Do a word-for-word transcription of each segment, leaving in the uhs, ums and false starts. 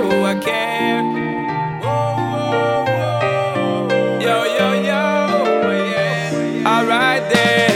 know I care. Whoa, whoa, whoa. Yo, yo, yo, yeah. Alright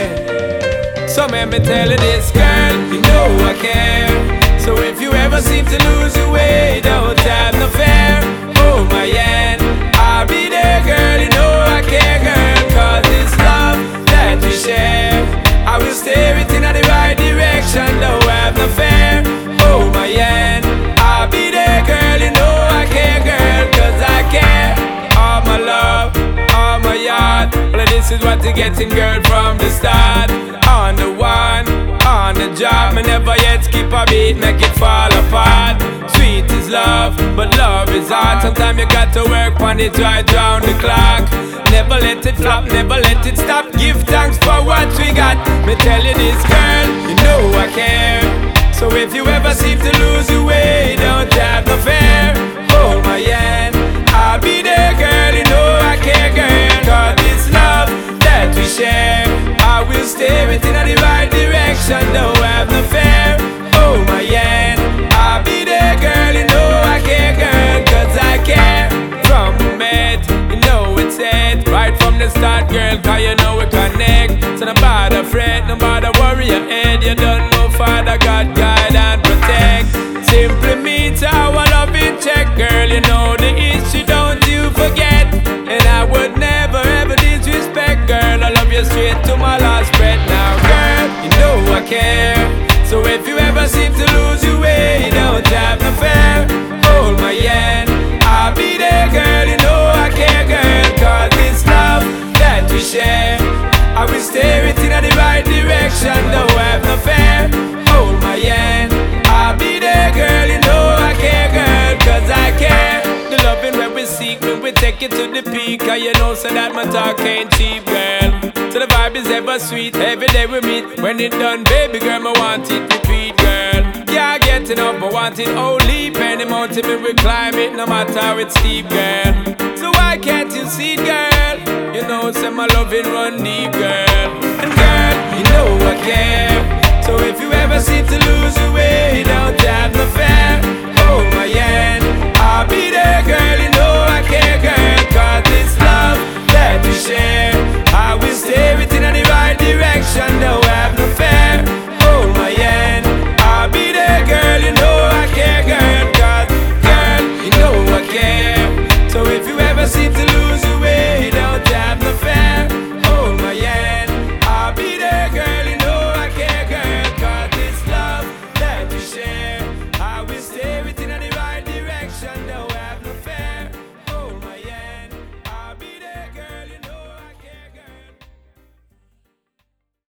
then. So let me tell you this, girl, you know I care. So if you ever seem to lose your way, don't have no fear. Hold my hand, I'll be there, girl, you know I care, girl. Cause it's love that we share. I will steer it in the right direction, don't have no fear. Hold my hand, I'll be there, girl, you know I care, girl. Cause I care, all my love, all my heart. Well, this is what you're getting, girl, from the start. On the one, on the job, me never yet skip a beat, make it fall apart. Sweet is love, but love is hard. Sometimes you got to work on it right round the clock. Never let it flop, never let it stop. Give thanks for what we got. Me tell you this, girl, you know I care. So if you ever seem to lose your way, don't have no fear. Hold my hand, I'll be there, girl, you know I care, girl. Cause it's love that we share. I will steer it in the right direction, don't have no fear. Hold my hand, I'll be there, girl, you know I care, girl. Cause I care. From the met, you know it's it. Right from the start, girl, cause you know we connect. So no bother fret, no bother worry your head. You don't know Father God, guide and protect. Simply means our love in check, girl, you know the issue, don't you forget. And I would never ever disrespect, girl, I love you straight to my last breath. Now, girl, you know I care. So if you ever seem to lose your way, don't have no fear. Hold my hand, I'll be there, girl, you know I care, girl. Cause it's love that we share. I will steer it in the right direction, don't have no fear. Hold my hand, I'll be there, girl, you know I care, girl. Cause I care. The loving where we seek, when we take it to the peak. Cause you know so that my talk ain't cheap, girl. So the vibe is ever sweet, every day we meet. When it done, baby girl, I want it repeat, girl. Yeah, getting up, I want it only. Any mountain we will climb it, no matter how it's steep, girl. So why can't you see it, girl? You know, say my loving run deep, girl. And girl, you know I care. So if you ever seem to lose your way, don't have no fear. Hold my hand,